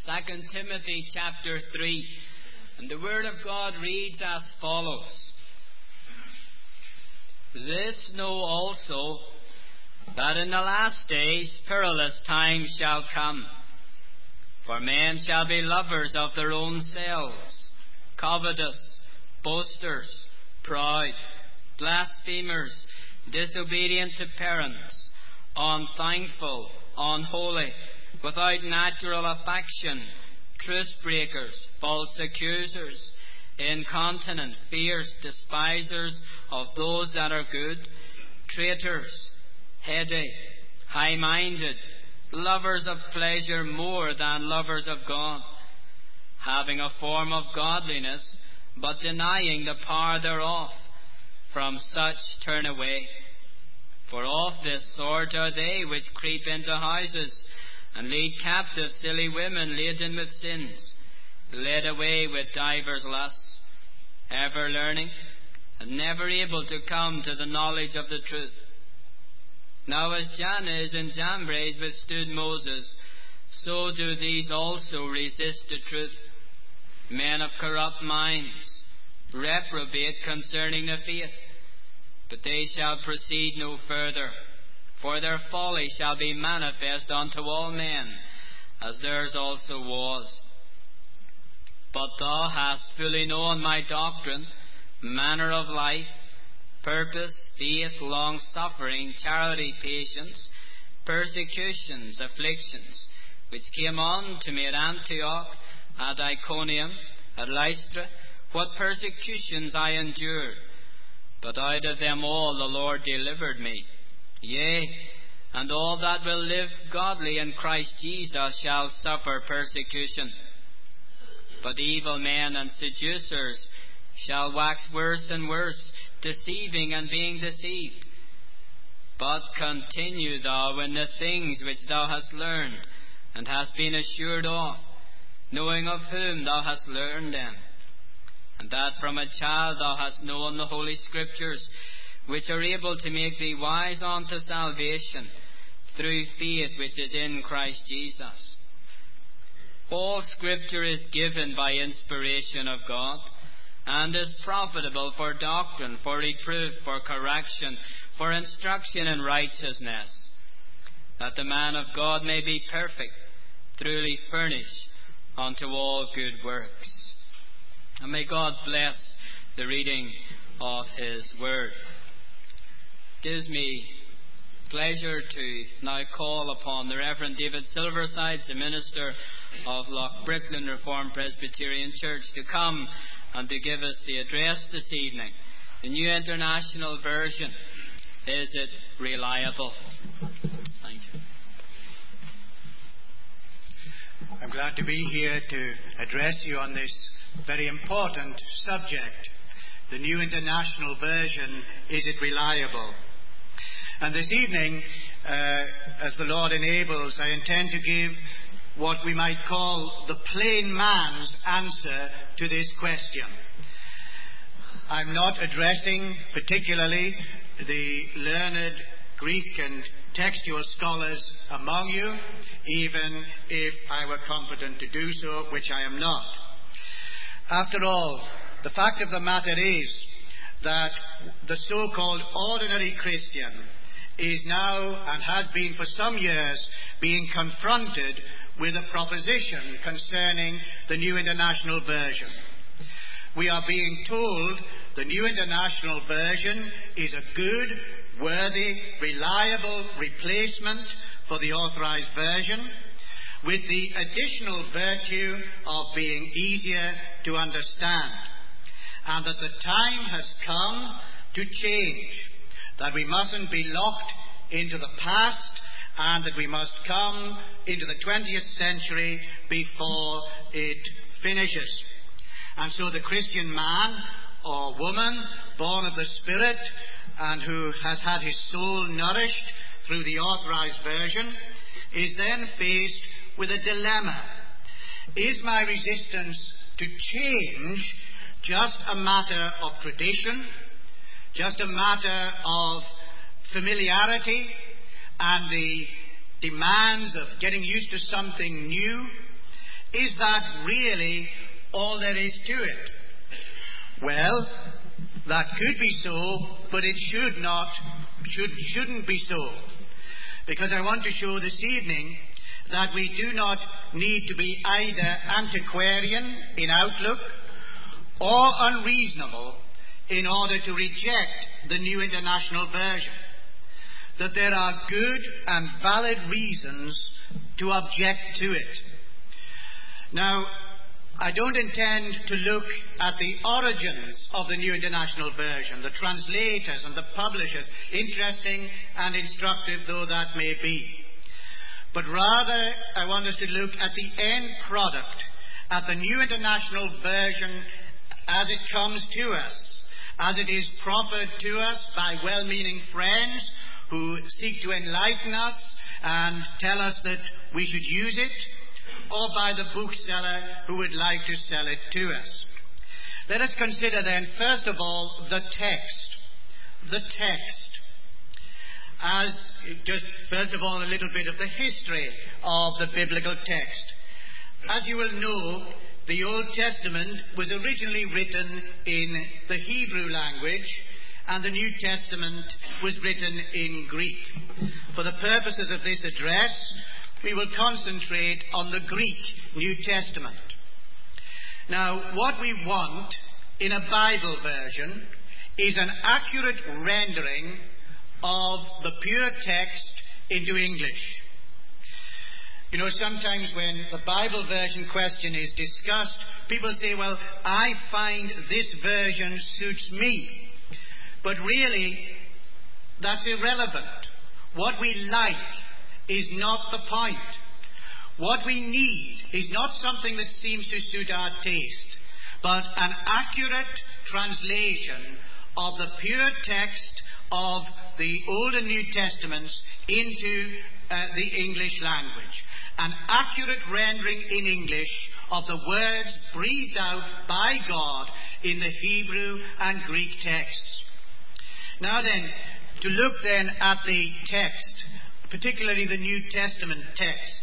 2 Timothy chapter 3. And the Word of God reads as follows. This know also, that in the last days perilous times shall come. For men shall be lovers of their own selves, covetous, boasters, proud, blasphemers, disobedient to parents, unthankful, unholy, without natural affection, truce breakers, false accusers, incontinent, fierce, despisers of those that are good, traitors, heady, high-minded, lovers of pleasure more than lovers of God, having a form of godliness, but denying the power thereof. From such turn away. For of this sort are they which creep into houses, and lead captive silly women laden with sins, led away with divers lusts, ever learning, and never able to come to the knowledge of the truth. Now as Jannes and Jambres withstood Moses, so do these also resist the truth. Men of corrupt minds, reprobate concerning the faith. But they shall proceed no further, for their folly shall be manifest unto all men, as theirs also was. But thou hast fully known my doctrine, manner of life, purpose, faith, long-suffering, charity, patience, persecutions, afflictions, which came on to me at Antioch, at Iconium, at Lystra, what persecutions I endured. But out of them all the Lord delivered me. Yea, and all that will live godly in Christ Jesus shall suffer persecution. But evil men and seducers shall wax worse and worse, deceiving and being deceived. But continue thou in the things which thou hast learned, and hast been assured of, knowing of whom thou hast learned them, and that from a child thou hast known the Holy Scriptures, which are able to make thee wise unto salvation, through faith which is in Christ Jesus. All Scripture is given by inspiration of God, and is profitable for doctrine, for reproof, for correction, for instruction in righteousness, that the man of God may be perfect, truly furnished unto all good works. And may God bless the reading of His Word. It gives me pleasure to now call upon the Reverend David Silversides, the minister of Lochbricklin Reformed Presbyterian Church, to come and to give us the address this evening. The New International Version. Is it reliable? Thank you. I'm glad to be here to address you on this very important subject. The New International Version, is it reliable? And this evening, as the Lord enables, I intend to give what we might call the plain man's answer to this question. I'm not addressing particularly the learned Greek and textual scholars among you, even if I were competent to do so, which I am not. After all, the fact of the matter is that the so-called ordinary Christian is now, and has been for some years, being confronted with a proposition concerning the New International Version. We are being told the New International Version is a good, worthy, reliable replacement for the Authorized Version, with the additional virtue of being easier to understand, and that the time has come to change, that we mustn't be locked into the past, and that we must come into the 20th century before it finishes. And so the Christian man or woman born of the Spirit and who has had his soul nourished through the Authorized Version is then faced with a dilemma. Is my resistance to change just a matter of tradition, just a matter of familiarity and the demands of getting used to something new? Is that really all there is to it? Well, that could be so, but it shouldn't be so. Because I want to show this evening that we do not need to be either antiquarian in outlook or unreasonable in order to reject the New International Version. That there are good and valid reasons to object to it. Now, I don't intend to look at the origins of the New International Version, the translators and the publishers, interesting and instructive though that may be. But rather, I want us to look at the end product, at the New International Version as it comes to us, as it is proffered to us by well-meaning friends who seek to enlighten us and tell us that we should use it, or by the bookseller who would like to sell it to us. Let us consider then, first of all, the text. The text. As just, first of all, a little bit of the history of the biblical text. As you will know, the Old Testament was originally written in the Hebrew language, and the New Testament was written in Greek. For the purposes of this address, we will concentrate on the Greek New Testament. Now, what we want in a Bible version is an accurate rendering of the pure text into English. You know, sometimes when the Bible version question is discussed, people say, well, I find this version suits me. But really, that's irrelevant. What we like is not the point. What we need is not something that seems to suit our taste, but an accurate translation of the pure text of the Old and New Testaments into the English language. An accurate rendering in English of the words breathed out by God in the Hebrew and Greek texts. Now then, to look then at the text, particularly the New Testament text.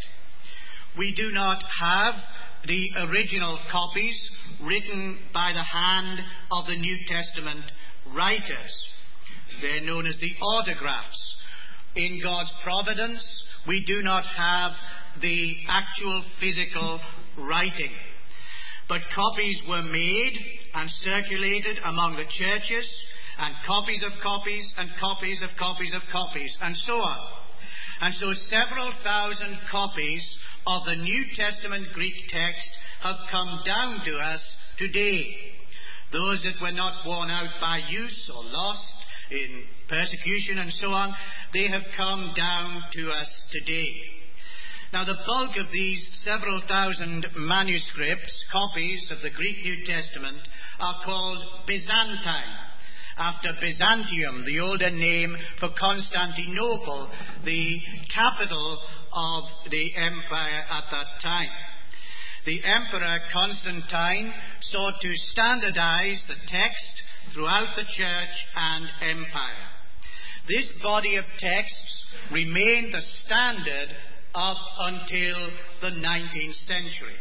We do not have the original copies written by the hand of the New Testament writers. They're known as the autographs. In God's providence, we do not have the actual physical writing. But copies were made and circulated among the churches, and copies of copies and copies of copies of copies, and so on. And so several thousand copies of the New Testament Greek text have come down to us today. Those that were not worn out by use or lost in persecution and so on, they have come down to us today. Now, the bulk of these several thousand manuscripts, copies of the Greek New Testament, are called Byzantine, after Byzantium, the older name for Constantinople, the capital of the empire at that time. The Emperor Constantine sought to standardize the text throughout the church and empire. This body of texts remained the standard up until the 19th century.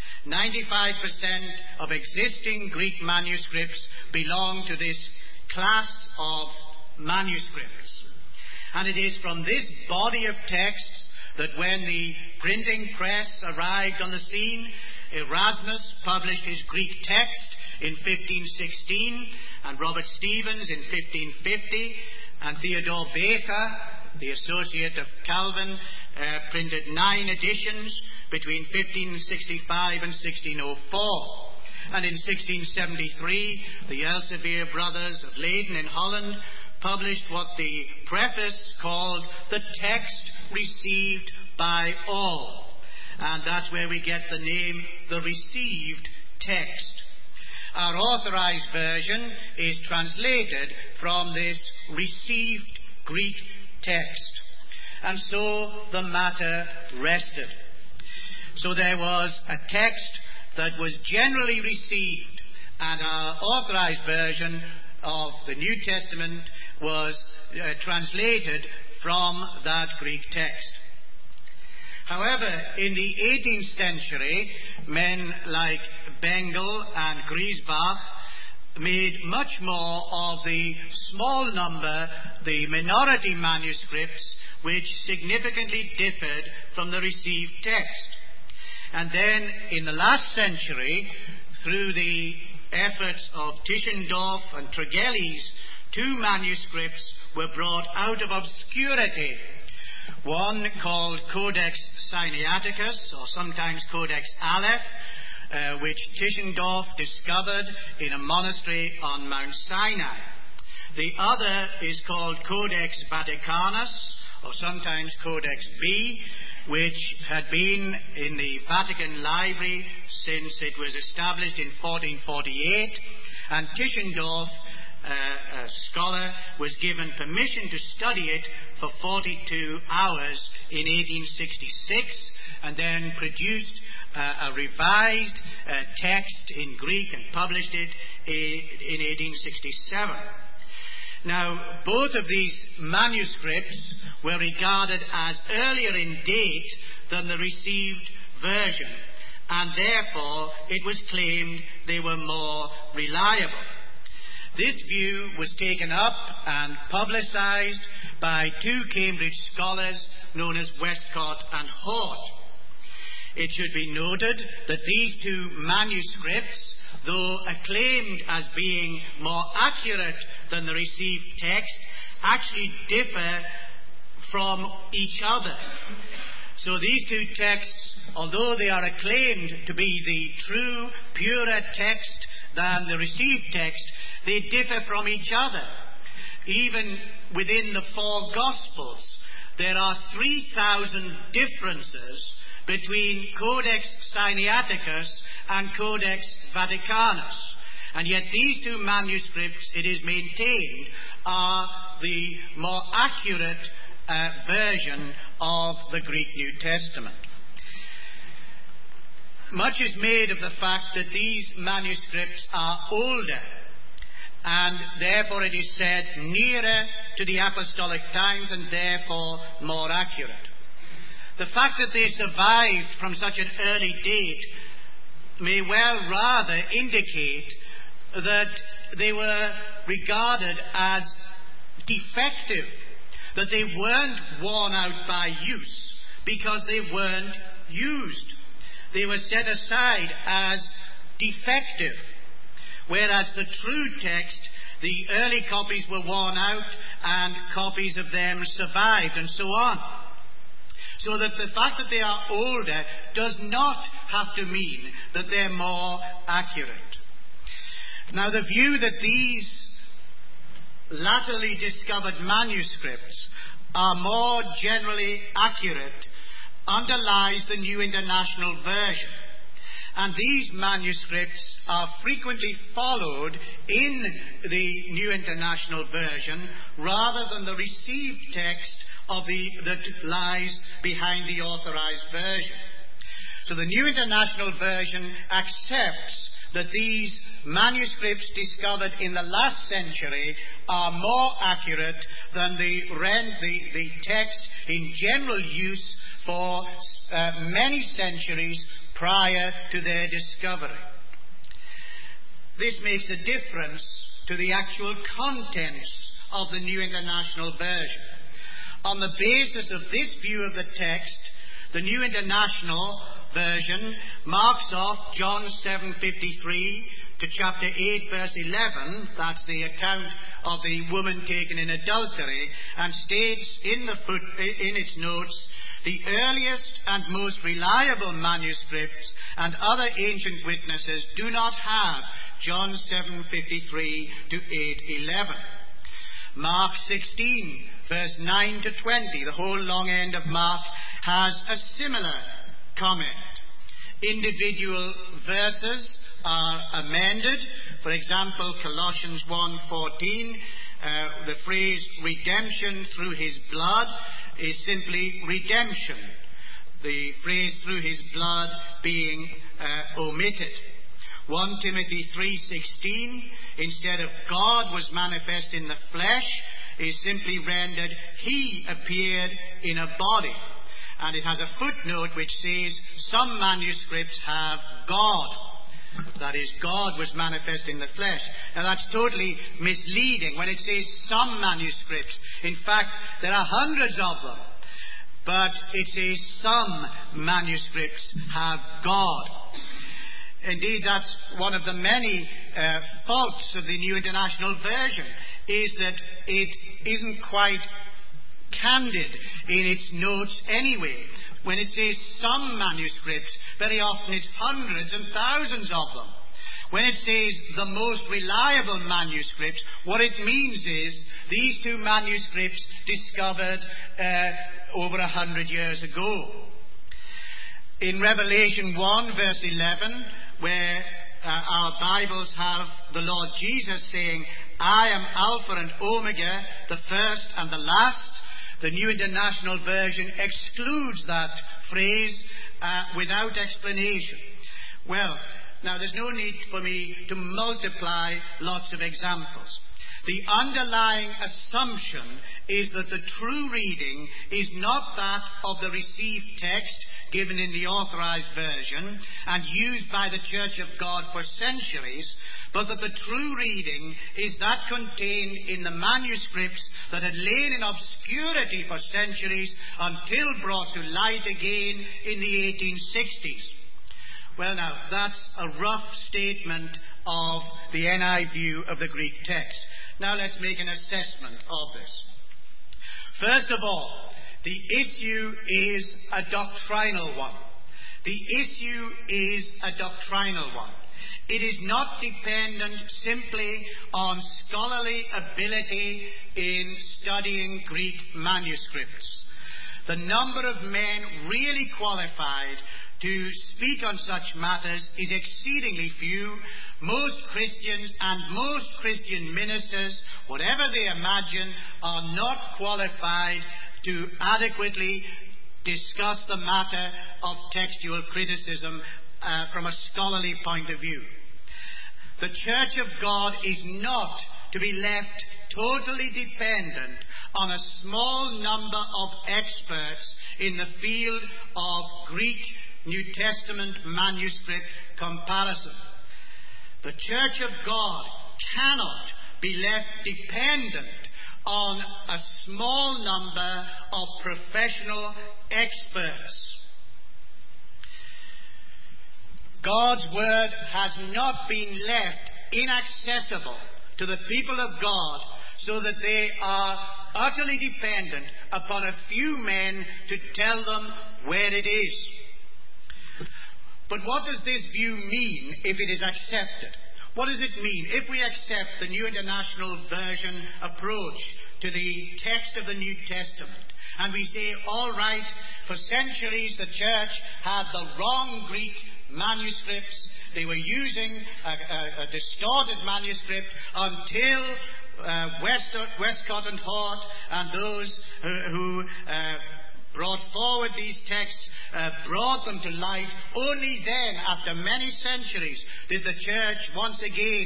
95% of existing Greek manuscripts belong to this class of manuscripts. And it is from this body of texts that when the printing press arrived on the scene, Erasmus published his Greek text in 1516, and Robert Stephens in 1550, and Theodore Becher, the associate of Calvin, printed 9 editions between 1565 and 1604. And in 1673, the Elsevier brothers of Leyden in Holland published what the preface called the text received by all. And that's where we get the name, the received text. Our authorized version is translated from this received Greek text. And so the matter rested. So there was a text that was generally received, and our authorized version of the New Testament was translated from that Greek text. However, in the 18th century, men like Bengel and Griesbach made much more of the small number, the minority manuscripts, which significantly differed from the received text. And then, in the last century, through the efforts of Tischendorf and Tregelles, two manuscripts were brought out of obscurity. One called Codex Sinaiticus, or sometimes Codex Aleph, which Tischendorf discovered in a monastery on Mount Sinai. The other is called Codex Vaticanus, or sometimes Codex B, which had been in the Vatican Library since it was established in 1448, and Tischendorf, a scholar, was given permission to study it for 42 hours in 1866, and then produced a revised text in Greek and published it in 1867. Now, both of these manuscripts were regarded as earlier in date than the received version, and therefore it was claimed they were more reliable. This view was taken up and publicized by two Cambridge scholars known as Westcott and Hort. It should be noted that these two manuscripts, though acclaimed as being more accurate than the received text, actually differ from each other. So these two texts, although they are acclaimed to be the true, purer text than the received text, they differ from each other. Even within the four Gospels, there are 3,000 differences between Codex Sinaiticus and Codex Vaticanus. And yet these two manuscripts, it is maintained, are the more accurate version of the Greek New Testament. Much is made of the fact that these manuscripts are older, and therefore it is said nearer to the apostolic times and therefore more accurate. The fact that they survived from such an early date may well rather indicate that they were regarded as defective, that they weren't worn out by use because they weren't used. They were set aside as defective, whereas the true text, the early copies were worn out and copies of them survived, and so on. So that the fact that they are older does not have to mean that they're more accurate. Now, the view that these latterly discovered manuscripts are more generally accurate underlies the New International Version. And these manuscripts are frequently followed in the New International Version rather than the received text that lies behind the Authorized Version. So the New International Version accepts that these manuscripts discovered in the last century are more accurate than the text in general use for many centuries prior to their discovery. This makes a difference to the actual contents of the New International Version. On the basis of this view of the text, the New International Version marks off John 7:53 to chapter 8, verse 11, that's the account of the woman taken in adultery, and states in its notes, the earliest and most reliable manuscripts and other ancient witnesses do not have John 7:53 to 8:11. Mark 16, verse 9 to 20, the whole long end of Mark, has a similar comment. Individual verses are amended. For example, Colossians 1:14, the phrase redemption through his blood is simply redemption. The phrase through his blood being omitted. 1 Timothy 3:16, instead of God was manifest in the flesh, is simply rendered he appeared in a body. And it has a footnote which says some manuscripts have God. That is, God was manifest in the flesh. Now that's totally misleading when it says some manuscripts. In fact, there are hundreds of them. But it says some manuscripts have God. Indeed, that's one of the many faults of the New International Version, is that it isn't quite candid in its notes anyway. When it says some manuscripts, very often it's hundreds and thousands of them. When it says the most reliable manuscripts, what it means is these two manuscripts discovered over 100 years ago. In Revelation 1 verse 11, where our Bibles have the Lord Jesus saying, I am Alpha and Omega, the first and the last, the New International Version excludes that phrase without explanation. Well, now there's no need for me to multiply lots of examples. The underlying assumption is that the true reading is not that of the received text given in the Authorized Version and used by the Church of God for centuries, but that the true reading is that contained in the manuscripts that had lain in obscurity for centuries until brought to light again in the 1860s. Well now, that's a rough statement of the NI view of the Greek text. Now let's make an assessment of this. First of all, the issue is a doctrinal one. The issue is a doctrinal one. It is not dependent simply on scholarly ability in studying Greek manuscripts. The number of men really qualified to speak on such matters is exceedingly few. Most Christians and most Christian ministers, whatever they imagine, are not qualified to adequately discuss the matter of textual criticism from a scholarly point of view. The Church of God is not to be left totally dependent on a small number of experts in the field of Greek New Testament manuscript comparison. The Church of God cannot be left dependent on a small number of professional experts. God's Word has not been left inaccessible to the people of God so that they are utterly dependent upon a few men to tell them where it is. But what does this view mean if it is accepted? What does it mean if we accept the New International Version approach to the text of the New Testament and we say, all right, for centuries the Church had the wrong Greek manuscripts. They were using a distorted manuscript until Westcott and Hort and those who brought forward these texts brought them to light. Only then, after many centuries, was the church once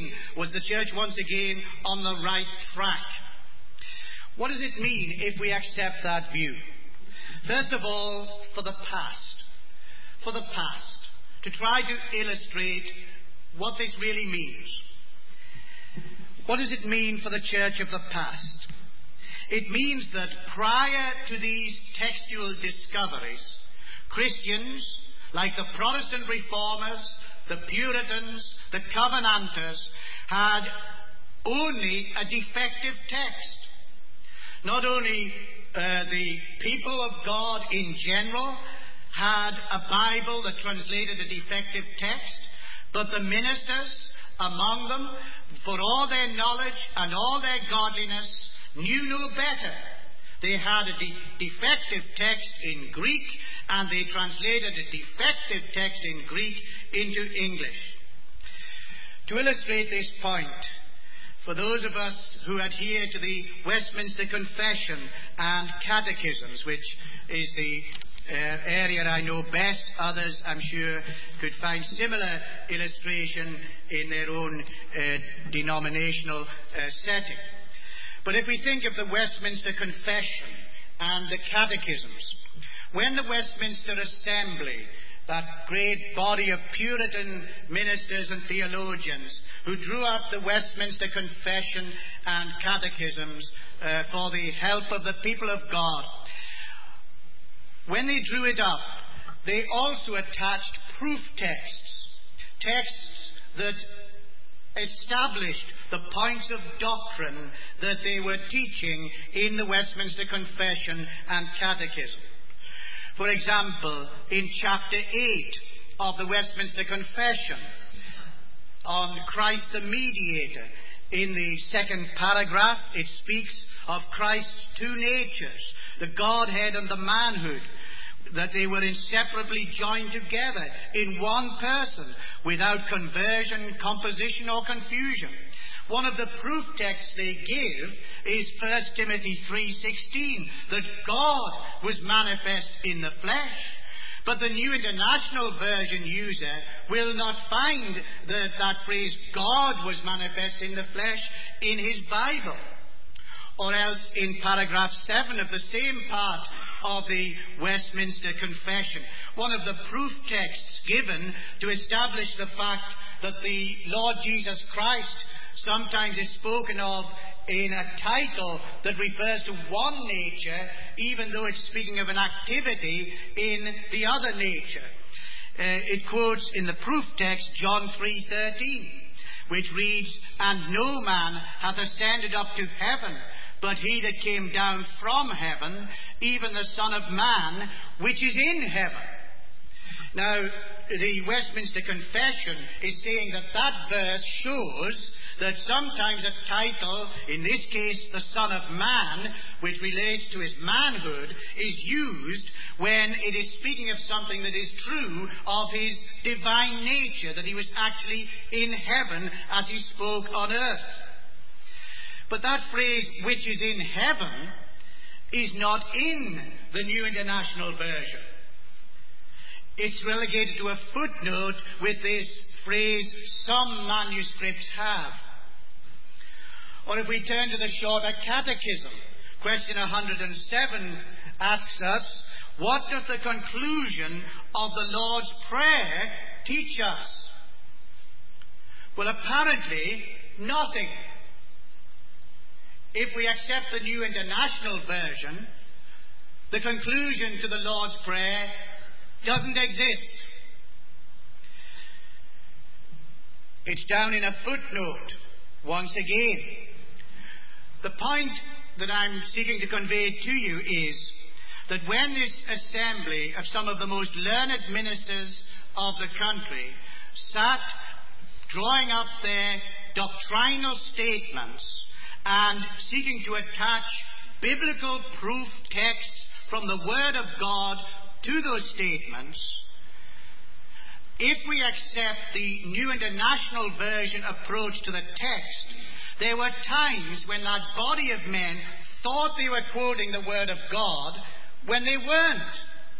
again on the right track. What does it mean if we accept that view? First of all, for the past, to try to illustrate what this really means. What does it mean for the church of the past? It means that prior to these textual discoveries, Christians, like the Protestant Reformers, the Puritans, the Covenanters, had only a defective text. Not only the people of God in general had a Bible that translated a defective text, but the ministers among them, for all their knowledge and all their godliness, knew no better. They had a defective text in Greek, and they translated a defective text in Greek into English. To illustrate this point, for those of us who adhere to the Westminster Confession and Catechisms, which is the area I know best, others, I'm sure, could find similar illustration in their own denominational setting. But if we think of the Westminster Confession and the Catechisms, When the Westminster Assembly, that great body of Puritan ministers and theologians who drew up the Westminster Confession and Catechisms for the help of the people of God, when they drew it up, they also attached proof texts, texts that established the points of doctrine that they were teaching in the Westminster Confession and Catechism. For example, in chapter 8 of the Westminster Confession, on Christ the Mediator, in the second paragraph, it speaks of Christ's two natures, the Godhead and the manhood, that they were inseparably joined together in one person, without conversion, composition, or confusion. One of the proof texts they give is 1 Timothy 3:16, that God was manifest in the flesh. But the New International Version user will not find that phrase, God was manifest in the flesh, in his Bible. Or else in paragraph 7 of the same part of the Westminster Confession, one of the proof texts given to establish the fact that the Lord Jesus Christ sometimes is spoken of in a title that refers to one nature, even though it's speaking of an activity in the other nature. It quotes in the proof text John 3:13, which reads, "And no man hath ascended up to heaven, but he that came down from heaven, even the Son of Man, which is in heaven." Now, the Westminster Confession is saying that verse shows that sometimes a title, in this case the Son of Man, which relates to his manhood, is used when it is speaking of something that is true of his divine nature, that he was actually in heaven as he spoke on earth. But that phrase, "which is in heaven," is not in the New International Version. It's relegated to a footnote with this phrase, "some manuscripts have." Or if we turn to the Shorter Catechism, question 107 asks us, what does the conclusion of the Lord's Prayer teach us? Well, apparently nothing. If we accept the New International Version, the conclusion to the Lord's Prayer doesn't exist. It's down in a footnote, once again. The point that I'm seeking to convey to you is that when this assembly of some of the most learned ministers of the country sat drawing up their doctrinal statements and seeking to attach biblical proof texts from the Word of God to those statements, if we accept the New International Version approach to the text, there were times when that body of men thought they were quoting the Word of God when they weren't.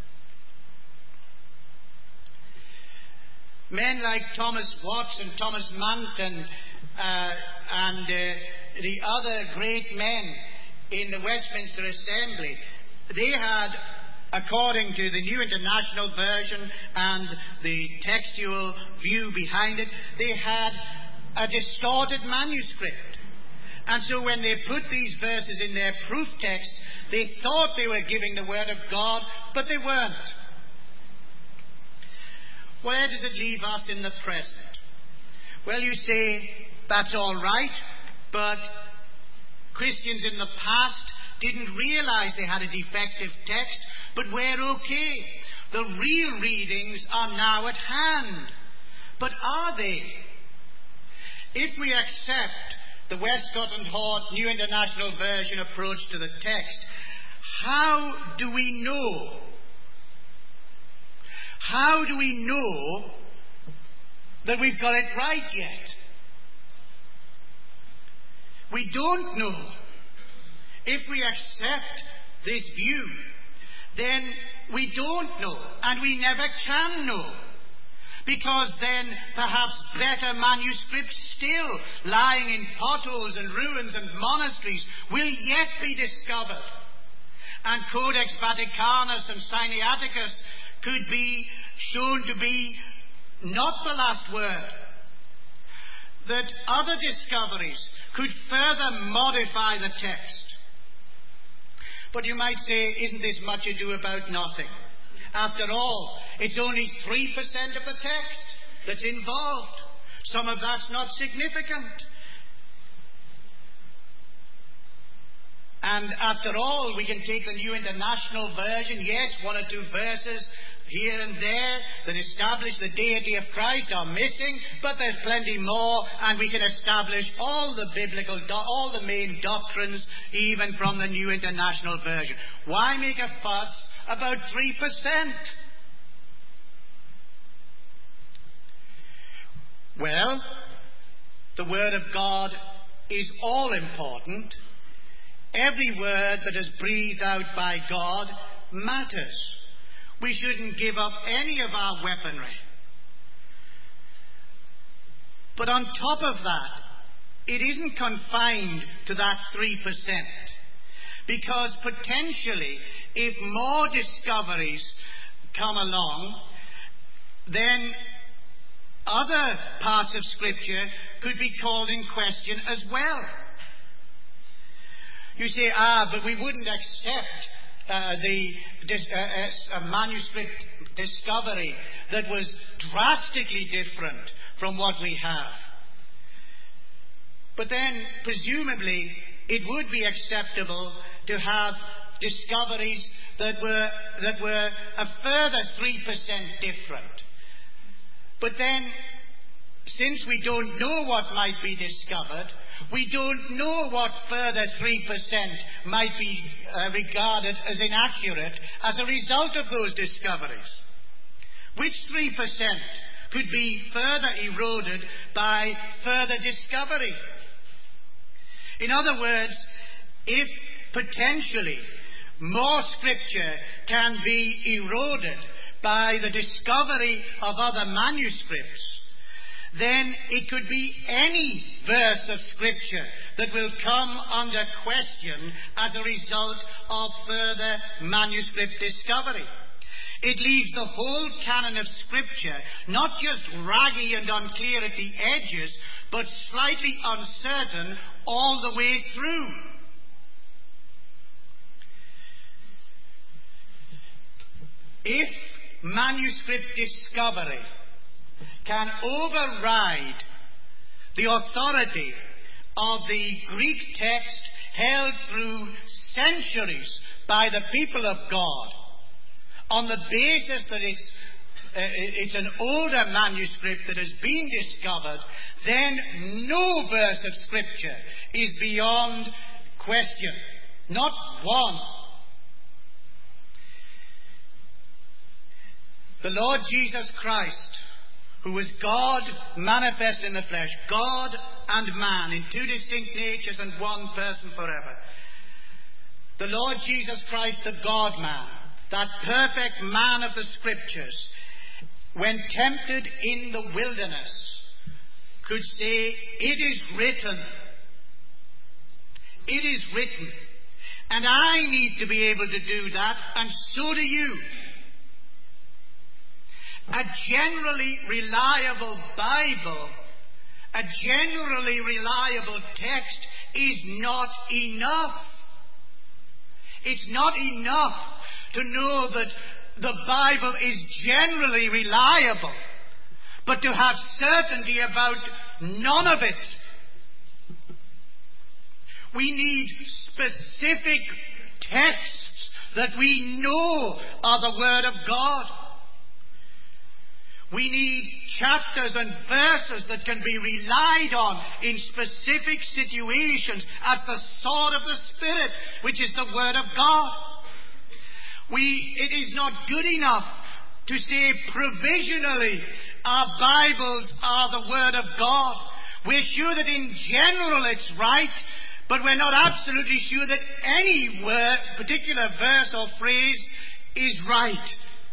Men like Thomas Watts and Thomas Manton and the other great men in the Westminster Assembly, they had, according to the New International Version and the textual view behind it, they had a distorted manuscript. And so when they put these verses in their proof text, they thought they were giving the Word of God, but they weren't. Where does it leave us in the present? Well, you say, that's all right, but Christians in the past didn't realize they had a defective text, but we're okay. The real readings are now at hand. But are they? If we accept the Westcott and Hort New International Version approach to the text, how do we know? How do we know that we've got it right yet? We don't know. If we accept this view, then we don't know, and we never can know. Because then perhaps better manuscripts still lying in potholes and ruins and monasteries will yet be discovered. and Codex Vaticanus and Sinaiticus could be shown to be not the last word. That other discoveries could further modify the text. But you might say, isn't this much ado about nothing? After all, it's only 3% of the text that's involved. Some of that's not significant. And after all, we can take the New International Version. Yes, one or two verses here and there that establish the deity of Christ are missing, but there's plenty more, and we can establish all the main doctrines, even from the New International Version. Why make a fuss about 3%? Well, the Word of God is all important. Every word that is breathed out by God matters. We shouldn't give up any of our weaponry. But on top of that, it isn't confined to that 3%. Because potentially, if more discoveries come along, then other parts of Scripture could be called in question as well. You say, but we wouldn't accept a manuscript discovery that was drastically different from what we have. But then, presumably, it would be acceptable to have discoveries that were a further 3% different. But then, since we don't know what might be discovered, we don't know what further 3% might be regarded as inaccurate as a result of those discoveries. Which 3% could be further eroded by further discovery? In other words, if potentially more Scripture can be eroded by the discovery of other manuscripts, then it could be any verse of Scripture that will come under question as a result of further manuscript discovery. It leaves the whole canon of Scripture not just raggy and unclear at the edges, but slightly uncertain all the way through. If manuscript discovery can override the authority of the Greek text held through centuries by the people of God, on the basis that it's an older manuscript that has been discovered, then no verse of Scripture is beyond question. Not one. The Lord Jesus Christ, who was God manifest in the flesh, God and man, in two distinct natures and one person forever. The Lord Jesus Christ, the God-man, that perfect man of the Scriptures, when tempted in the wilderness, could say, "It is written. It is written." And I need to be able to do that, and so do you. A generally reliable Bible, a generally reliable text is not enough. It's not enough to know that the Bible is generally reliable, but to have certainty about none of it. We need specific texts that we know are the Word of God. We need chapters and verses that can be relied on in specific situations as the sword of the Spirit, which is the Word of God. It is not good enough to say provisionally our Bibles are the Word of God. We're sure that in general it's right, but we're not absolutely sure that any particular verse or phrase is right.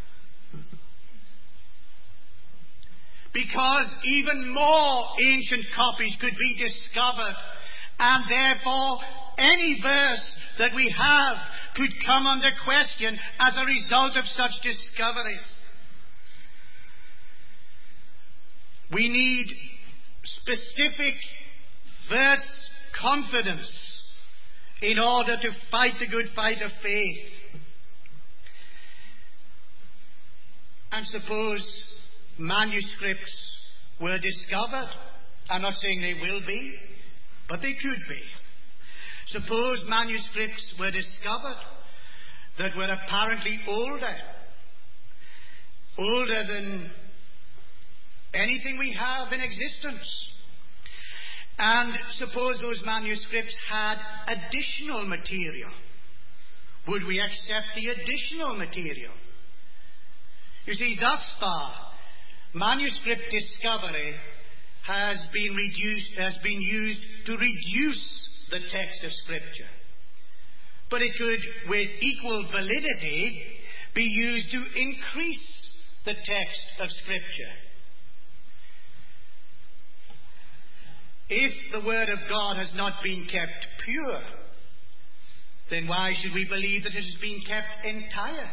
Because even more ancient copies could be discovered, and therefore any verse that we have could come under question as a result of such discoveries. We need specific verse confidence in order to fight the good fight of faith. And suppose manuscripts were discovered. I'm not saying they will be, but they could be. Suppose manuscripts were discovered that were apparently older than anything we have in existence. And suppose those manuscripts had additional material. Would we accept the additional material? You see, thus far, manuscript discovery has been used to reduce the text of Scripture. But it could, with equal validity, be used to increase the text of Scripture. If the Word of God has not been kept pure, then why should we believe that it has been kept entire?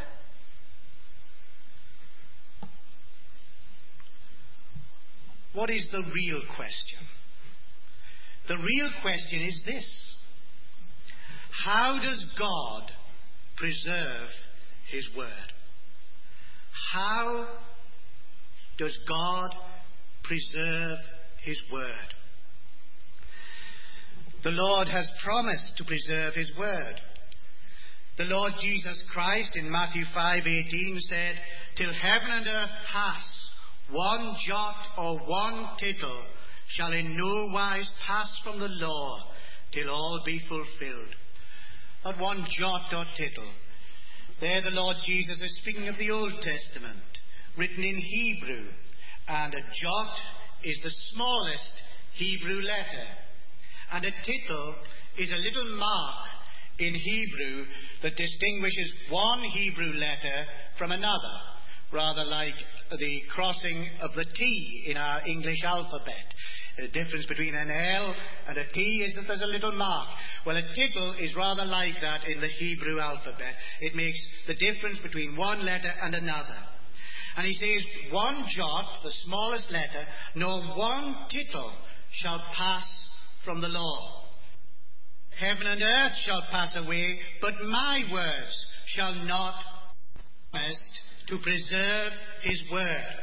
What is the real question? The real question is this: how does God preserve His Word? How does God preserve His Word? The Lord has promised to preserve His Word. The Lord Jesus Christ in Matthew 5:18 said, "Till heaven and earth pass, one jot or one tittle shall in no wise pass from the law till all be fulfilled." Not one jot or tittle. There the Lord Jesus is speaking of the Old Testament, written in Hebrew, and a jot is the smallest Hebrew letter. And a tittle is a little mark in Hebrew that distinguishes one Hebrew letter from another, rather like the crossing of the T in our English alphabet. The difference between an L and a T is that there's a little mark. Well, a tittle is rather like that in the Hebrew alphabet. It makes the difference between one letter and another. And he says, "One jot, the smallest letter, nor one tittle shall pass from the law. Heaven and earth shall pass away, but my words shall not promise to preserve His Word."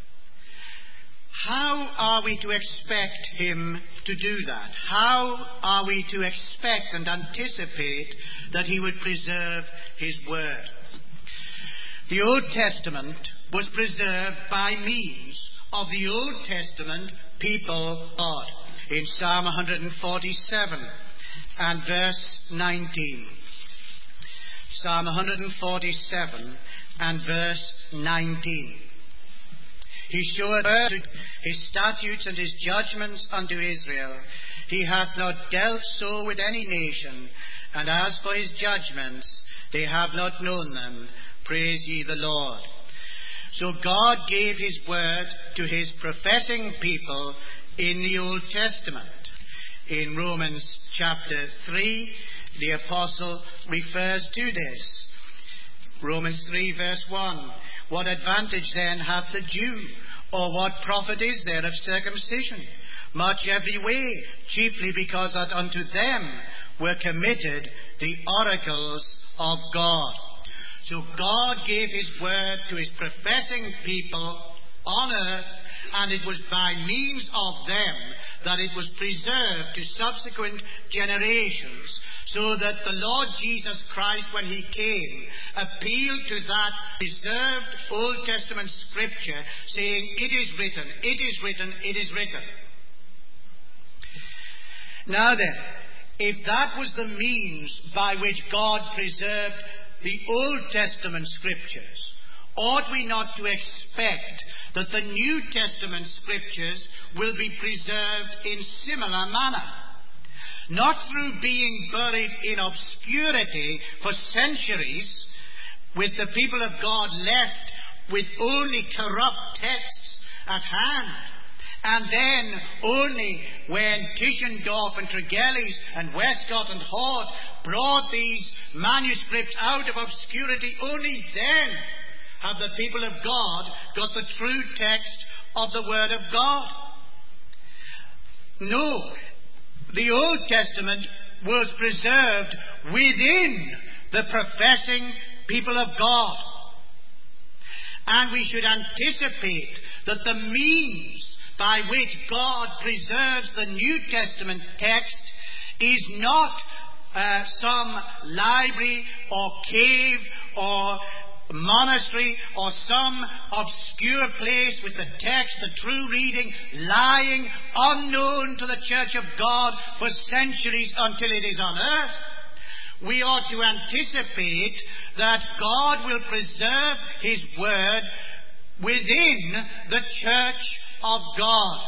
How are we to expect Him to do that? How are we to expect and anticipate that He would preserve His Word? The Old Testament was preserved by means of the Old Testament people of God. In Psalm 147 and verse 19. Psalm 147 and verse 19. "He showeth His statutes and His judgments unto Israel. He hath not dealt so with any nation, and as for His judgments, they have not known them. Praise ye the Lord." So God gave His word to His professing people in the Old Testament. In Romans chapter 3, the apostle refers to this. Romans 3 verse 1. "What advantage then hath the Jew? Or what profit is there of circumcision? Much every way, chiefly because that unto them were committed the oracles of God." So God gave His word to His professing people on earth, and it was by means of them that it was preserved to subsequent generations, so that the Lord Jesus Christ, when He came, appealed to that preserved Old Testament Scripture, saying, "It is written, it is written, it is written." Now then, if that was the means by which God preserved the Old Testament Scriptures, ought we not to expect that the New Testament Scriptures will be preserved in similar manner? Not through being buried in obscurity for centuries, with the people of God left with only corrupt texts at hand. And then only when Tischendorf and Tregelles and Westcott and Hort brought these manuscripts out of obscurity, only then have the people of God got the true text of the Word of God. No, the Old Testament was preserved within the professing people of God. And we should anticipate that the means by which God preserves the New Testament text is not some library or cave or monastery or some obscure place with the text, the true reading, lying unknown to the Church of God for centuries until it is unearthed. We ought to anticipate that God will preserve His Word within the Church of God.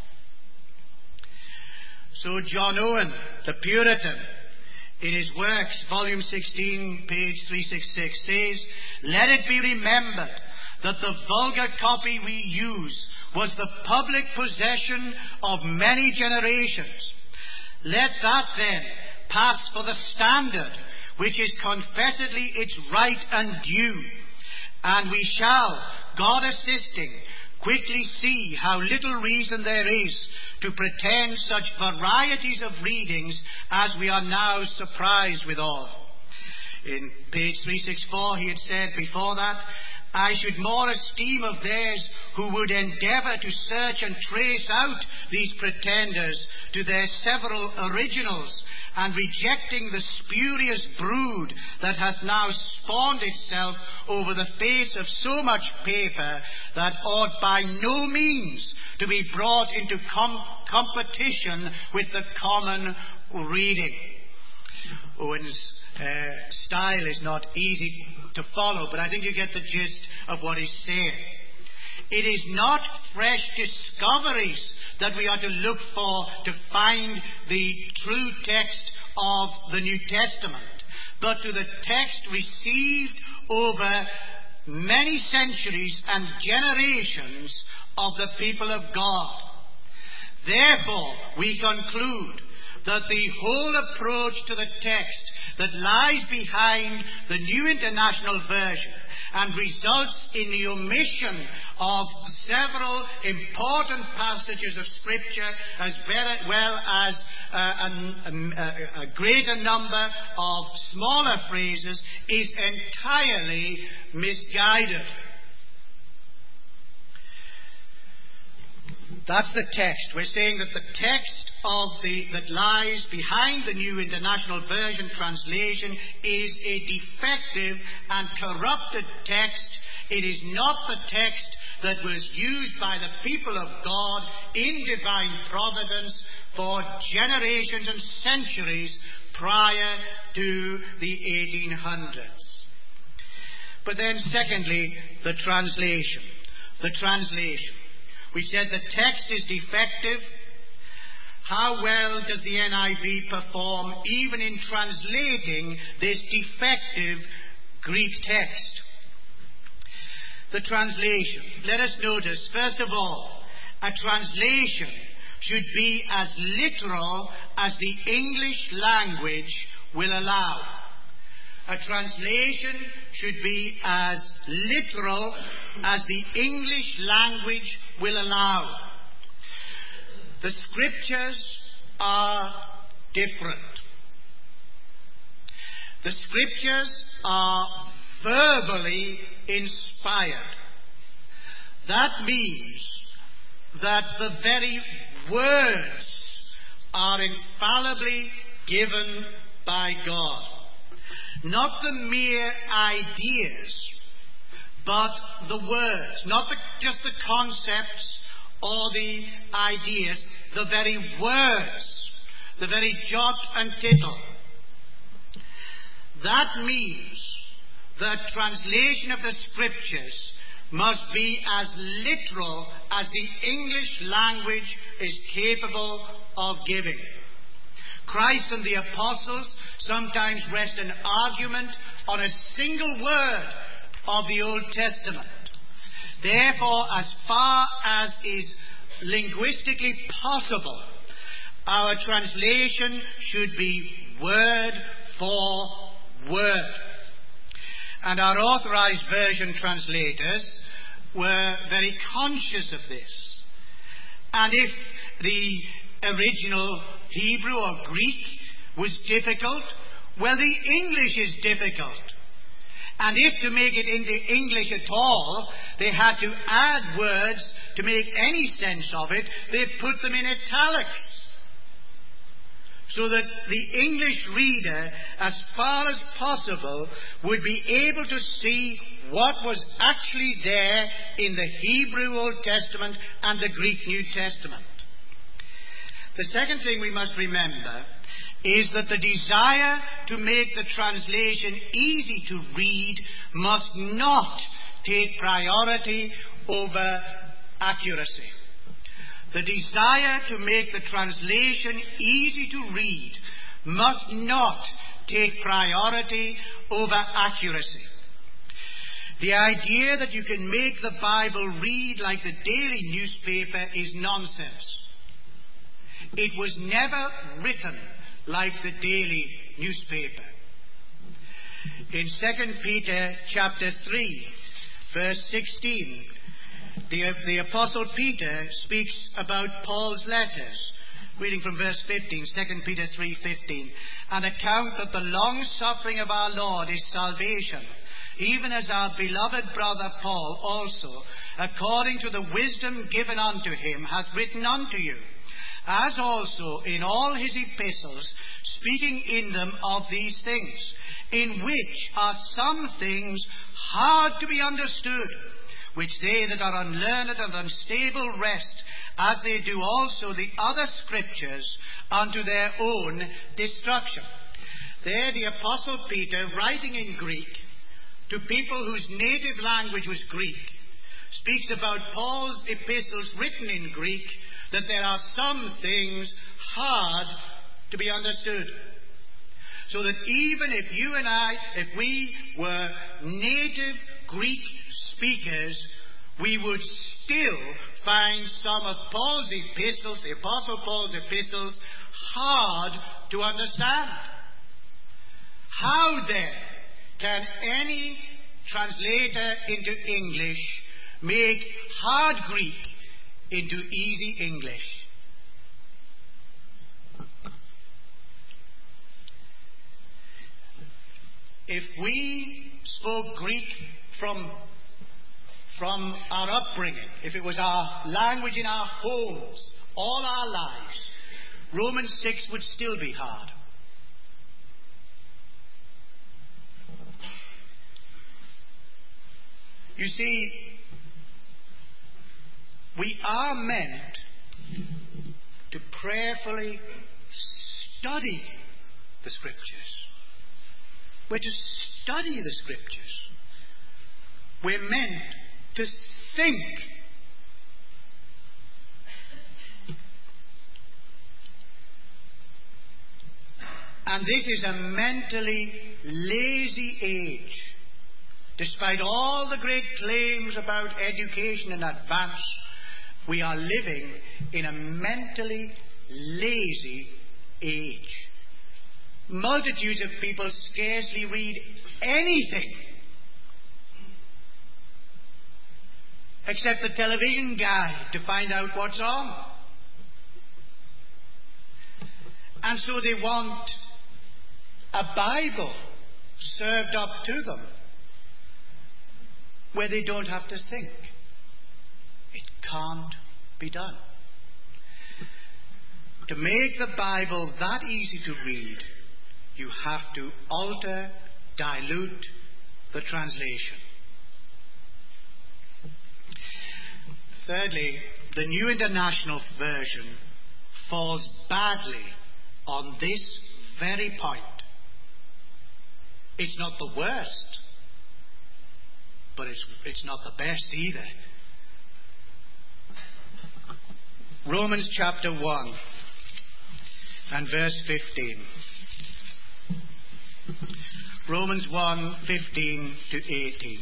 So John Owen, the Puritan, in his works, volume 16, page 366, says, "Let it be remembered that the vulgar copy we use was the public possession of many generations. Let that then pass for the standard which is confessedly its right and due, and we shall, God assisting, quickly see how little reason there is to pretend such varieties of readings as we are now surprised withal." In page 364 he had said before that, "I should more esteem of theirs who would endeavour to search and trace out these pretenders to their several originals, and rejecting the spurious brood that hath now spawned itself over the face of so much paper that ought by no means to be brought into competition with the common reading." Owen's style is not easy to follow, but I think you get the gist of what he's saying. It is not fresh discoveries that we are to look for to find the true text of the New Testament, but to the text received over many centuries and generations of the people of God. Therefore, we conclude that the whole approach to the text that lies behind the New International Version and results in the omission of several important passages of Scripture as well as a greater number of smaller phrases is entirely misguided. That's the text. We're saying that the text that lies behind the New International Version translation is a defective and corrupted text. It is not the text that was used by the people of God in divine providence for generations and centuries prior to the 1800s. But then secondly, the translation. The translation. We said the text is defective. How well does the NIV perform even in translating this defective Greek text? The translation. Let us notice, first of all, a translation should be as literal as the English language will allow. A translation should be as literal as the English language will allow. The Scriptures are different. The Scriptures are verbally inspired. That means that the very words are infallibly given by God. Not the mere ideas, but the words. Not just the concepts or the ideas, the very words, the very jot and tittle. That means the translation of the Scriptures must be as literal as the English language is capable of giving. Christ and the apostles sometimes rest an argument on a single word of the Old Testament. Therefore, as far as is linguistically possible, our translation should be word for word. And our Authorized Version translators were very conscious of this. And if the original Hebrew or Greek was difficult, well, the English is difficult. And if to make it into English at all, they had to add words to make any sense of it, they put them in italics. So that the English reader, as far as possible, would be able to see what was actually there in the Hebrew Old Testament and the Greek New Testament. The second thing we must remember is that the desire to make the translation easy to read must not take priority over accuracy. The desire to make the translation easy to read must not take priority over accuracy. The idea that you can make the Bible read like the daily newspaper is nonsense. It was never written like the daily newspaper. In 2 Peter chapter 3, verse 16, the Apostle Peter speaks about Paul's letters. Reading from verse 15, 2 Peter 3:15, "And account that the long suffering of our Lord is salvation, even as our beloved brother Paul also, according to the wisdom given unto him, hath written unto you, as also in all his epistles, speaking in them of these things, in which are some things hard to be understood, which they that are unlearned and unstable wrest, as they do also the other scriptures, unto their own destruction." There the Apostle Peter, writing in Greek to people whose native language was Greek, speaks about Paul's epistles written in Greek, that there are some things hard to be understood. So that even if you and I, if we were native Greek speakers, we would still find some of Paul's epistles, the Apostle Paul's epistles, hard to understand. How then can any translator into English make hard Greek into easy English? If we spoke Greek from our upbringing, if it was our language in our homes, all our lives, Romans 6 would still be hard. You see, we are meant to prayerfully study the Scriptures. We're to study the Scriptures. We're meant to think. And this is a mentally lazy age. Despite all the great claims about education and advance, we are living in a mentally lazy age. Multitudes of people scarcely read anything except the television guide to find out what's on. And so they want a Bible served up to them where they don't have to think. It can't be done. To make the Bible that easy to read, you have to alter, dilute the translation. Thirdly, the New International Version falls badly on this very point. It's not the worst, but it's not the best either. Romans chapter 1 and verse 15. Romans 1, 15 to 18.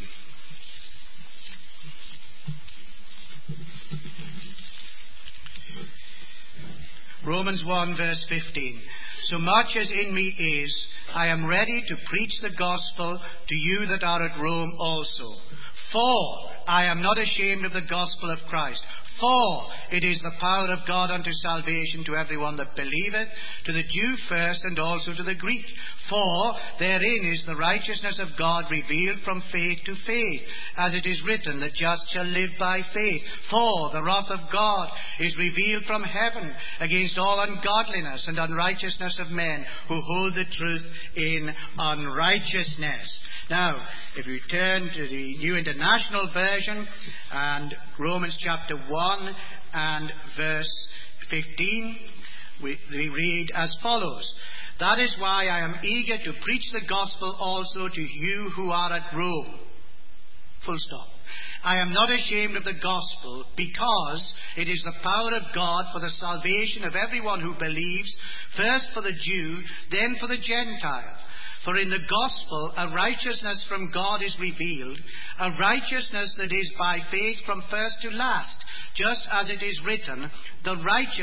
Romans 1 verse 15. So much as in me is, I am ready to preach the gospel to you that are at Rome also. For I am not ashamed of the gospel of Christ. For it is the power of God unto salvation to everyone that believeth, to the Jew first, and also to the Greek. For therein is the righteousness of God revealed from faith to faith, as it is written, the just shall live by faith. For the wrath of God is revealed from heaven against all ungodliness and unrighteousness of men who hold the truth in unrighteousness. Now, if you turn to the New International Version and Romans chapter 1 and verse 15, we read as follows. That is why I am eager to preach the gospel also to you who are at Rome. Full stop. I am not ashamed of the gospel, because it is the power of God for the salvation of everyone who believes, first for the Jew, then for the Gentile. For in the gospel a righteousness from God is revealed, a righteousness that is by faith from first to last, just as it is written, the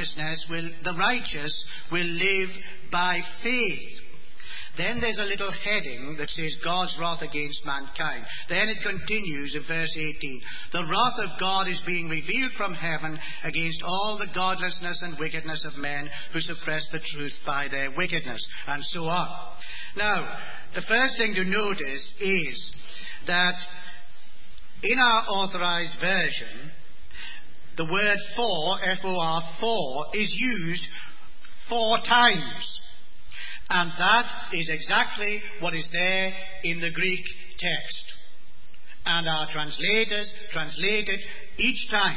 righteous will live by faith. Then there's a little heading that says God's wrath against mankind. Then it continues in verse 18. The wrath of God is being revealed from heaven against all the godlessness and wickedness of men who suppress the truth by their wickedness, and so on. Now, the first thing to notice is that in our Authorized Version, the word for, F-O-R, for, is used 4 times. And that is exactly what is there in the Greek text. And our translators translate it each time.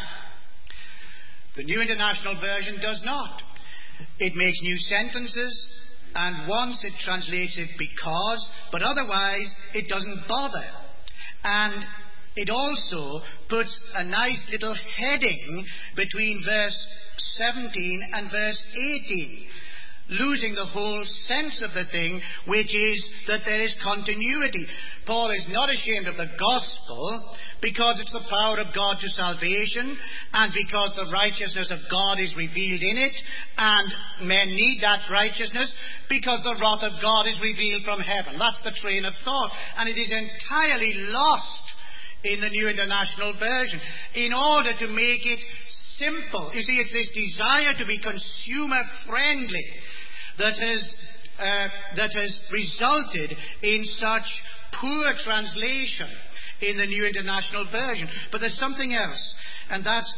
The New International Version does not. It makes new sentences, and once it translates it because, but otherwise it doesn't bother. And it also puts a nice little heading between verse 17 and verse 18, losing the whole sense of the thing, which is that there is continuity. Paul is not ashamed of the gospel because it's the power of God to salvation, and because the righteousness of God is revealed in it, and men need that righteousness because the wrath of God is revealed from heaven. That's the train of thought, and it is entirely lost in the New International Version in order to make it simple. You see, it's this desire to be consumer friendly that has resulted in such poor translation in the New International Version. But there's something else, and that's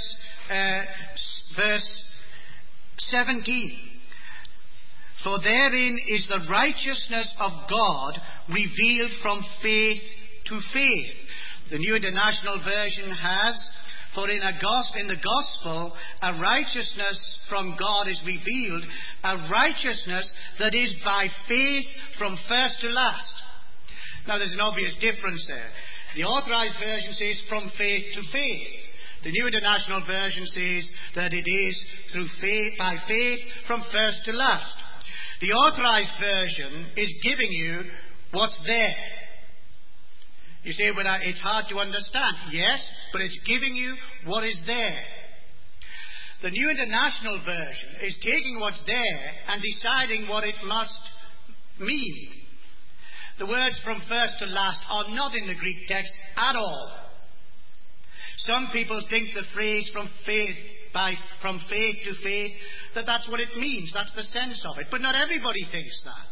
verse 17. For therein is the righteousness of God revealed from faith to faith. The New International Version has, for in the gospel, a righteousness from God is revealed, a righteousness that is by faith from first to last. Now there's an obvious difference there. The Authorized Version says from faith to faith. The New International Version says that it is through faith, by faith from first to last. The Authorized Version is giving you what's there. You say, well, it's hard to understand. Yes, but it's giving you what is there. The New International Version is taking what's there and deciding what it must mean. The words from first to last are not in the Greek text at all. Some people think the phrase from faith to faith, that's what it means. That's the sense of it. But not everybody thinks that.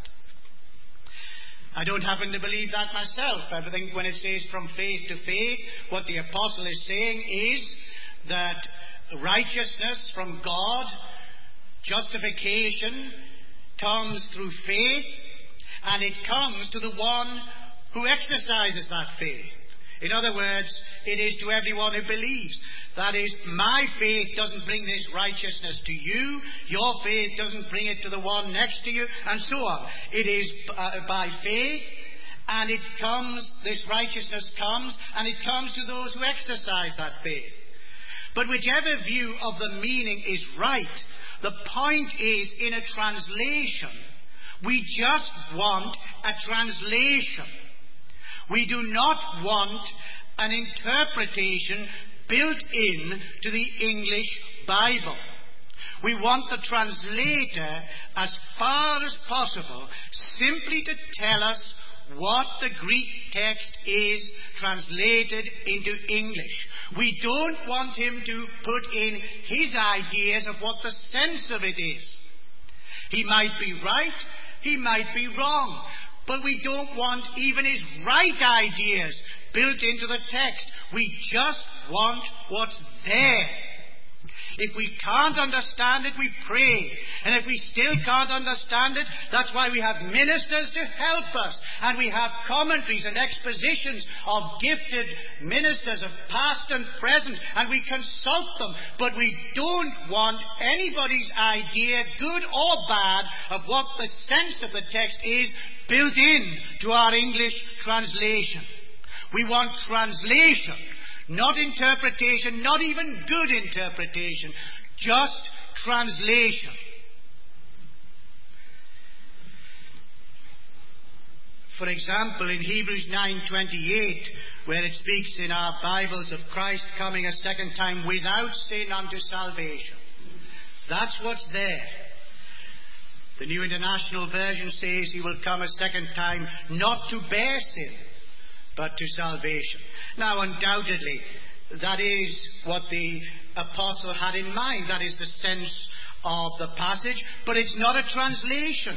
I don't happen to believe that myself. I think when it says from faith to faith, what the apostle is saying is that righteousness from God, justification, comes through faith, and it comes to the one who exercises that faith. In other words, it is to everyone who believes. That is, my faith doesn't bring this righteousness to you, your faith doesn't bring it to the one next to you, and so on. It is by faith, and it comes, this righteousness comes, and it comes to those who exercise that faith. But whichever view of the meaning is right, the point is, in a translation, we just want a translation. We do not want an interpretation built in to the English Bible. We want the translator, as far as possible, simply to tell us what the Greek text is translated into English. We don't want him to put in his ideas of what the sense of it is. He might be right, he might be wrong, but we don't want even his right ideas built into the text. We just want what's there. If we can't understand it, we pray. And if we still can't understand it, that's why we have ministers to help us. And we have commentaries and expositions of gifted ministers of past and present. And we consult them. But we don't want anybody's idea, good or bad, of what the sense of the text is built in to our English translation. We want translation. Not interpretation, not even good interpretation, just translation. For example, in Hebrews 9:28, where it speaks in our Bibles of Christ coming a second time without sin unto salvation. That's what's there. The New International Version says he will come a second time not to bear sin, but to salvation. Now, undoubtedly, that is what the apostle had in mind. That is the sense of the passage. But it's not a translation.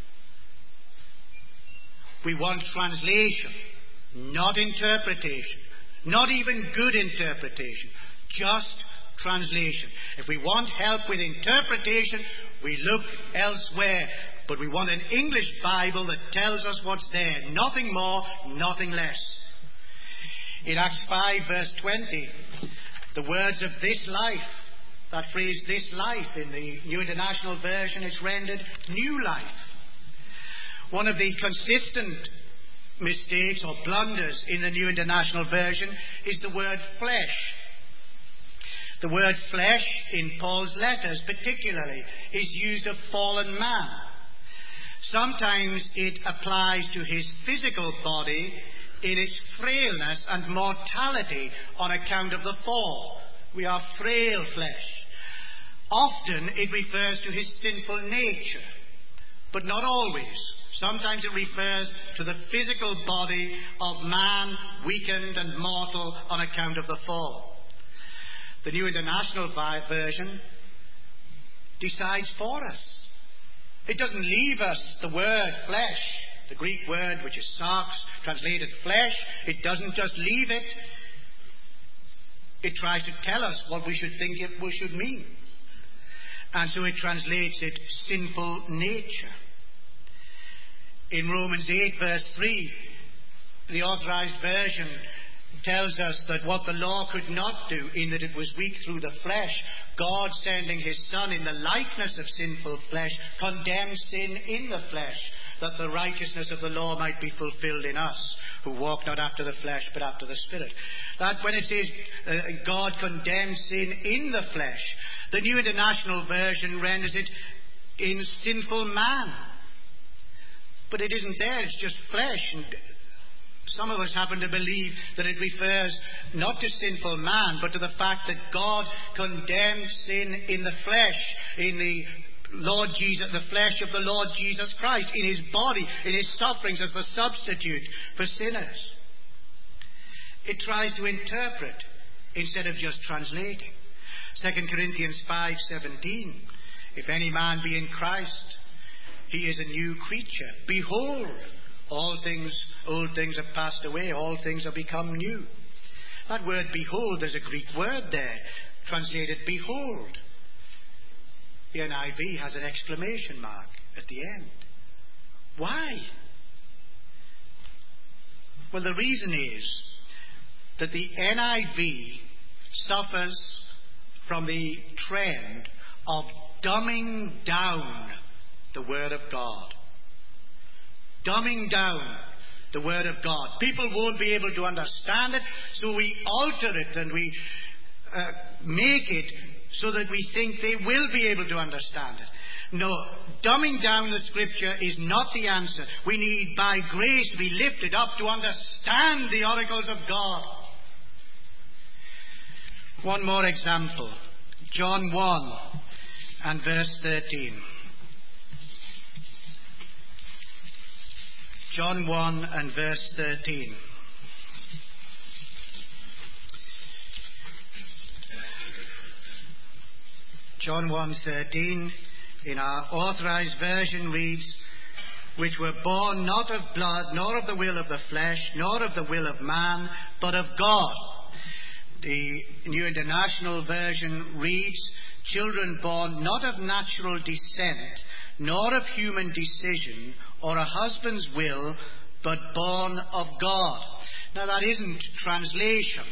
We want translation, not interpretation. Not even good interpretation. Just translation. If we want help with interpretation, we look elsewhere. But we want an English Bible that tells us what's there. Nothing more, nothing less. In Acts 5 verse 20, the words of this life, that phrase this life in the New International Version is rendered new life. One of the consistent mistakes or blunders in the New International Version is the word flesh. The word flesh in Paul's letters particularly is used of fallen man. Sometimes it applies to his physical body in its frailness and mortality on account of the fall. We are frail flesh. Often it refers to his sinful nature, but not always. Sometimes it refers to the physical body of man, weakened and mortal on account of the fall. The New International Version decides for us. It doesn't leave us the word flesh. The Greek word, which is sarx, translated flesh, it doesn't just leave it. It tries to tell us what we should think it should mean. And so it translates it sinful nature. In Romans 8 verse 3, the Authorized Version tells us that what the law could not do, in that it was weak through the flesh, God sending his Son in the likeness of sinful flesh, condemned sin in the flesh, that the righteousness of the law might be fulfilled in us, who walk not after the flesh, but after the Spirit. That when it says God condemned sin in the flesh, the New International Version renders it in sinful man. But it isn't there, it's just flesh. And some of us happen to believe that it refers not to sinful man, but to the fact that God condemned sin in the flesh, in the Lord Jesus, the flesh of the Lord Jesus Christ, in his body, in his sufferings as the substitute for sinners. It tries to interpret instead of just translating. 2 Corinthians 5:17, if any man be in Christ, he is a new creature. Behold, old things have passed away, all things have become new. That word behold, there's a Greek word there, translated behold. The NIV has an exclamation mark at the end. Why? Well, the reason is that the NIV suffers from the trend of dumbing down the Word of God. Dumbing down the Word of God. People won't be able to understand it, so we alter it and we make it so that we think they will be able to understand it. No, dumbing down the Scripture is not the answer. We need, by grace, to be lifted up to understand the oracles of God. One more example. John 1, and verse 13. John 1 and verse 13. John 1:13 in our Authorized Version reads, which were born not of blood, nor of the will of the flesh, nor of the will of man, but of God. The New International Version reads, children born not of natural descent, nor of human decision, or a husband's will, but born of God. Now that isn't translation.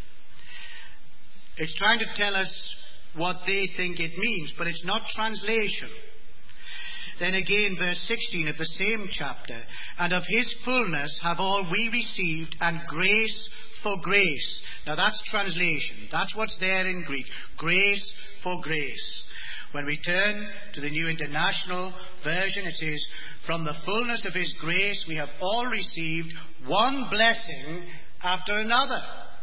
It's trying to tell us what they think it means, but it's not translation. Then again, verse 16 of the same chapter, and of his fullness have all we received, and grace for grace. Now that's translation. That's what's there in Greek. Grace for grace. When we turn to the New International Version, it says, from the fullness of his grace we have all received one blessing after another.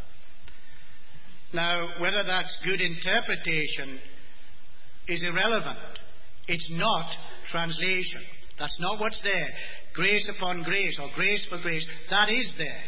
Now, whether that's good interpretation is irrelevant. It's not translation. That's not what's there. Grace upon grace, or grace for grace. That is there.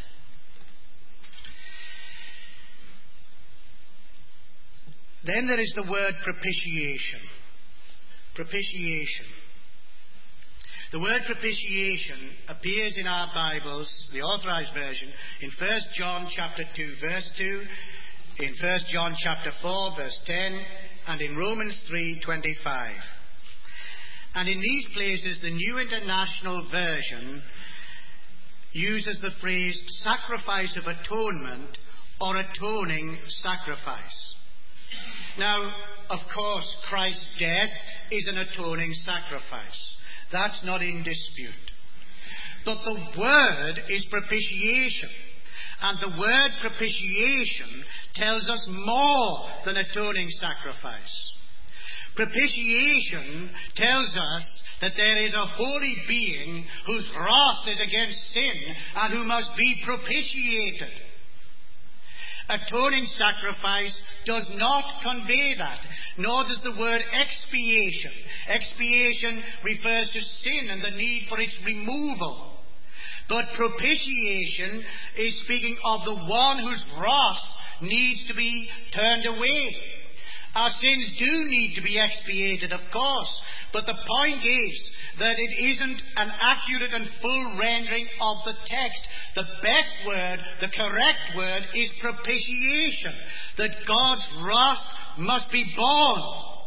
Then there is the word propitiation. Propitiation. The word propitiation appears in our Bibles, the Authorized Version, in 1 John chapter 2, verse 2, in 1 John chapter 4, verse 10, and in Romans 3:25. And in these places, the New International Version uses the phrase sacrifice of atonement or atoning sacrifice. Now, of course, Christ's death is an atoning sacrifice. That's not in dispute. But the word is propitiation. And the word propitiation tells us more than atoning sacrifice. Propitiation tells us that there is a holy being whose wrath is against sin and who must be propitiated. Atoning sacrifice does not convey that, nor does the word expiation. Expiation refers to sin and the need for its removal. But propitiation is speaking of the one whose wrath needs to be turned away. Our sins do need to be expiated, of course, but the point is that it isn't an accurate and full rendering of the text. The best word, the correct word, is propitiation, that God's wrath must be borne.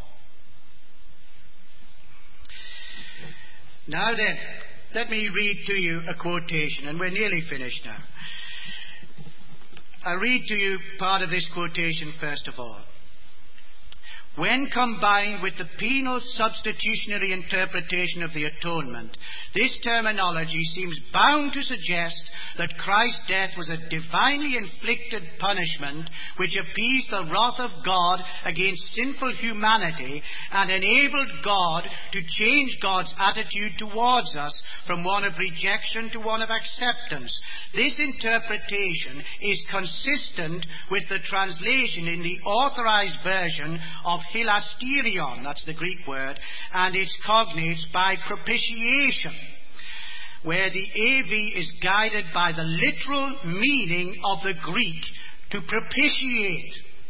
Now then, let me read to you a quotation, and we're nearly finished now. I'll read to you part of this quotation first of all. When combined with the penal substitutionary interpretation of the atonement, this terminology seems bound to suggest that Christ's death was a divinely inflicted punishment which appeased the wrath of God against sinful humanity and enabled God to change God's attitude towards us from one of rejection to one of acceptance. This interpretation is consistent with the translation in the Authorized Version of hilasterion, that's the Greek word, and its cognates by propitiation, where the AV is guided by the literal meaning of the Greek to propitiate.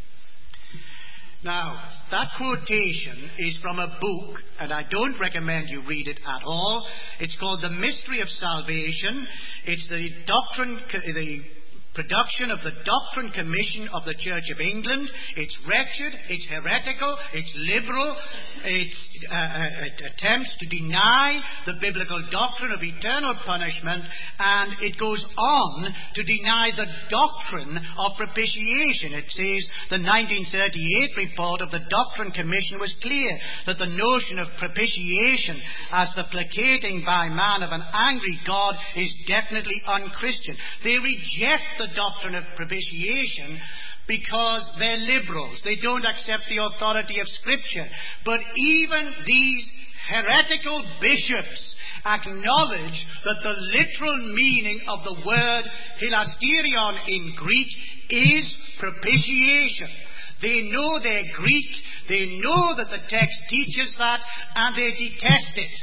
Now, that quotation is from a book, and I don't recommend you read it at all. It's called The Mystery of Salvation. It's the production of the Doctrine Commission of the Church of England. It's wretched, it's heretical, it's liberal, it attempts to deny the biblical doctrine of eternal punishment, and it goes on to deny the doctrine of propitiation. It says the 1938 report of the Doctrine Commission was clear that the notion of propitiation as the placating by man of an angry God is definitely unchristian. They reject the doctrine of propitiation because they're liberals. They don't accept the authority of Scripture. But even these heretical bishops acknowledge that the literal meaning of the word hilasterion in Greek is propitiation. They know their Greek. They know that the text teaches that, and they detest it.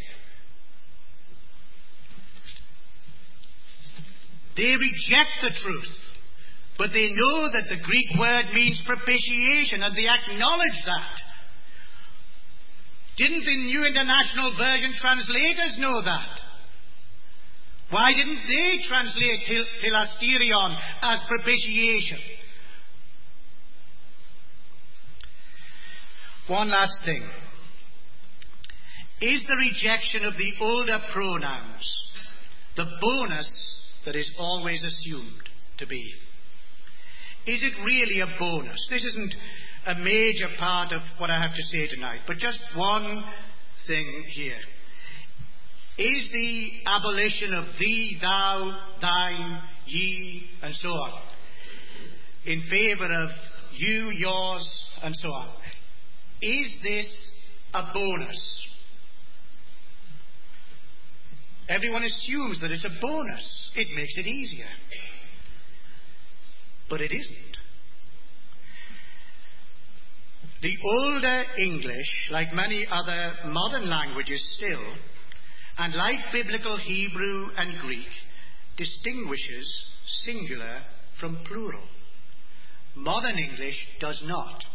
They reject the truth. But they know that the Greek word means propitiation, and they acknowledge that. Didn't the New International Version translators know that? Why didn't they translate hilasterion as propitiation? One last thing. Is the rejection of the older pronouns the bonus that is always assumed to be? Is it really a bonus? This isn't a major part of what I have to say tonight, but just one thing here. Is the abolition of thee, thou, thine, ye, and so on, in favour of you, yours, and so on, is this a bonus? Everyone assumes that it's a bonus. It makes it easier. But it isn't. The older English, like many other modern languages still, and like biblical Hebrew and Greek, distinguishes singular from plural. Modern English does not.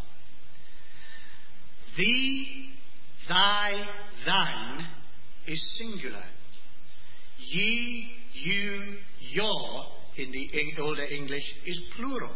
Thee, thy, thine is singular. Ye, you, your in the older English is plural.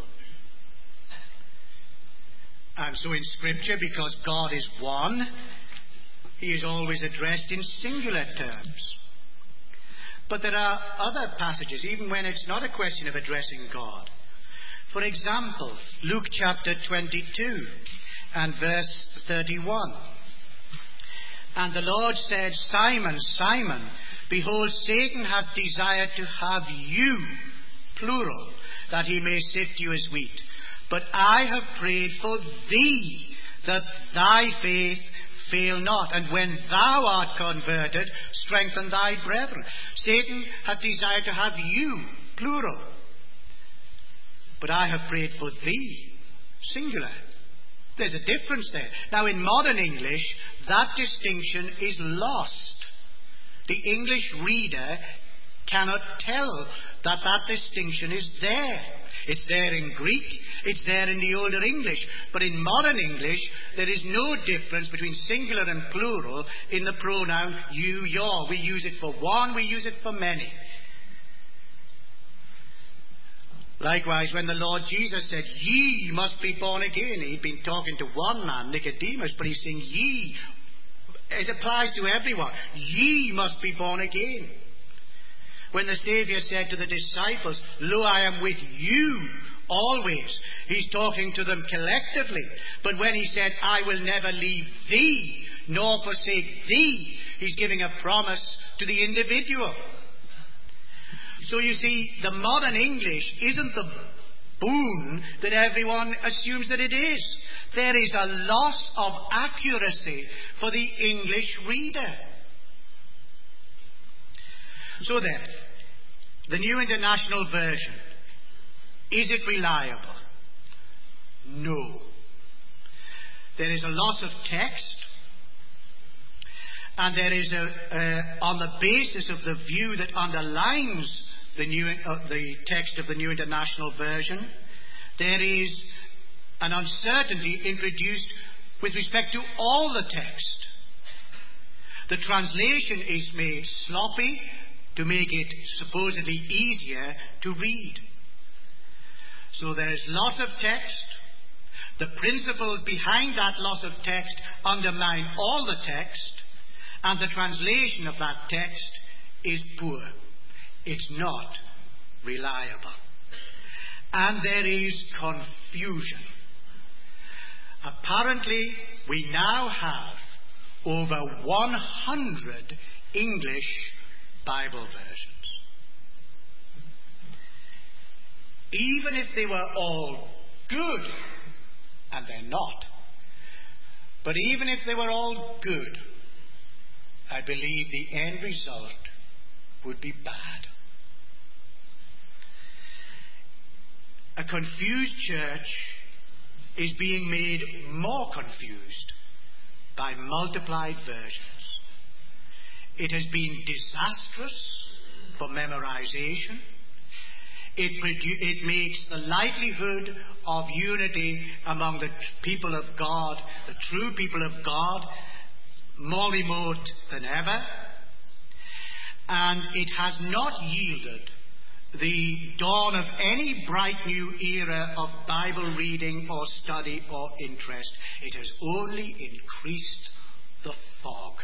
And so in Scripture, because God is one, He is always addressed in singular terms. But there are other passages, even when it's not a question of addressing God. For example, Luke chapter 22 and verse 31. And the Lord said, Simon, Simon, behold, Satan hath desired to have you, plural, that he may sift you as wheat. But I have prayed for thee, that thy faith fail not. And when thou art converted, strengthen thy brethren. Satan hath desired to have you, plural. But I have prayed for thee, singular. There's a difference there. Now in modern English, that distinction is lost. The English reader cannot tell that distinction is there. It's there in Greek, it's there in the older English. But in modern English, there is no difference between singular and plural in the pronoun you, your. We use it for one, we use it for many. Likewise, when the Lord Jesus said, ye must be born again, he'd been talking to one man, Nicodemus, but he's saying ye. It applies to everyone. Ye must be born again. When the Saviour said to the disciples, lo, I am with you always, he's talking to them collectively. But when he said, I will never leave thee, nor forsake thee, he's giving a promise to the individual. So you see, the modern English isn't the boon that everyone assumes that it is. There is a loss of accuracy for the English reader. So then, the New International Version, is it reliable? No. There is a loss of text, and there is on the basis of the view that underlines the text of the New International Version, there is an uncertainty introduced with respect to all the text. The translation is made sloppy to make it supposedly easier to read. So there is loss of text. The principles behind that loss of text undermine all the text, and the translation of that text is poor. It's not reliable. And there is confusion. Apparently, we now have over 100 English Bible versions. Even if they were all good, and they're not, but even if they were all good, I believe the end result would be bad. A confused church is being made more confused by multiplied versions. It has been disastrous for memorization. It makes the likelihood of unity among the people of God, the true people of God, more remote than ever. And it has not yielded the dawn of any bright new era of Bible reading or study or interest. It has only increased the fog.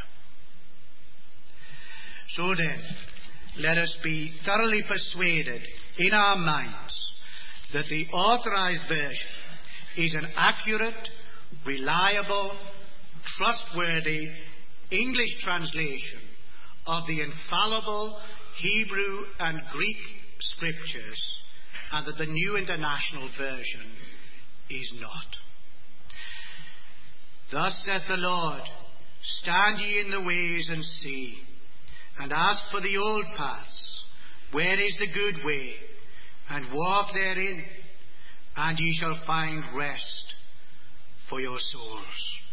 So then, let us be thoroughly persuaded in our minds that the Authorized Version is an accurate, reliable, trustworthy English translation of the infallible Hebrew and Greek Scriptures, and that the New International Version is not. Thus saith the Lord, stand ye in the ways and see, and ask for the old paths, where is the good way, and walk therein, and ye shall find rest for your souls.